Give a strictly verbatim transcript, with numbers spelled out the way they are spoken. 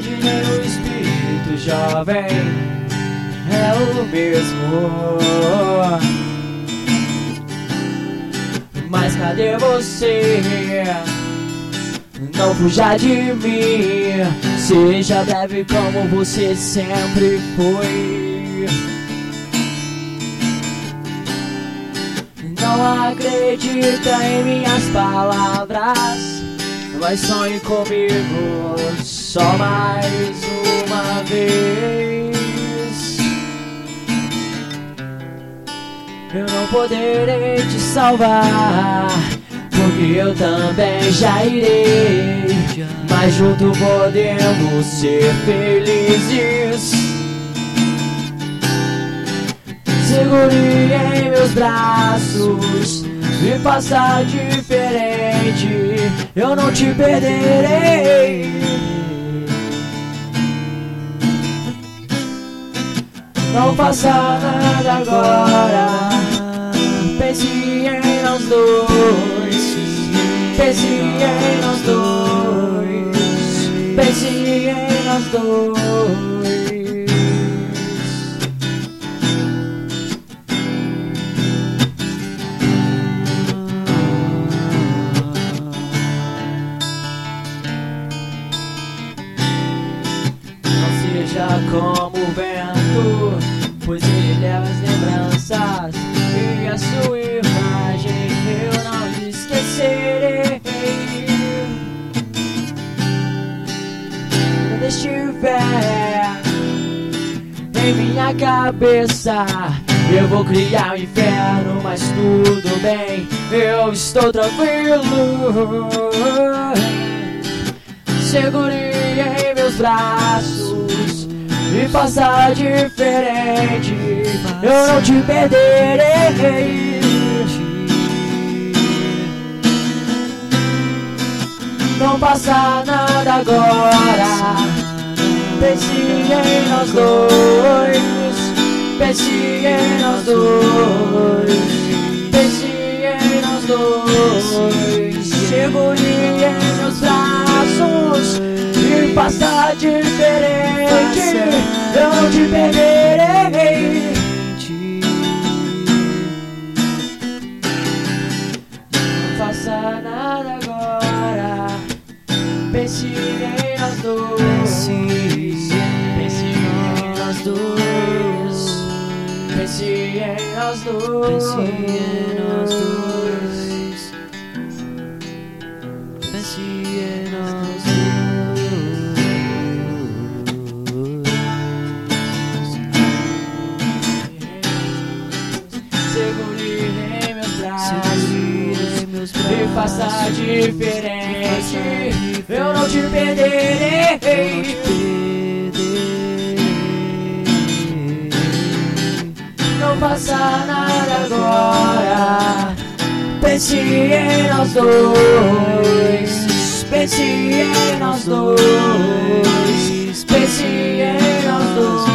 saúde nem o espírito jovem é o mesmo. Mas cadê você? Não fuja de mim, seja breve como você sempre foi. Não acredita em minhas palavras, mas sonhe comigo só mais uma vez. Eu não poderei te salvar, porque eu também já irei, mas junto podemos ser felizes. Segure em meus braços, me faça diferente, eu não te perderei. Não faça nada agora, pense em nós dois, pense em nós dois, pense em nós dois. Não seja como o vento, pois ele leva as lembranças e a sua imagem eu não esquecerei. Quando estiver em minha cabeça, eu vou criar um inferno, mas tudo bem, eu estou tranquilo. Segure em meus braços, me faça diferente, eu não te perderei. Não passa nada agora, pense em nós dois, pense em nós dois, pense em nós dois. Segure em meus braços, me faça diferente, eu não te perderei. Não faça nada agora, pense em nós dois, pense em nós dois, pense em nós dois, pense em nós dois, pense em nós dois. Segure em meus braços, me faça diferente, eu não te perderei. Não faça nada agora, pense em nós dois, pense em nós dois, pense em nós dois.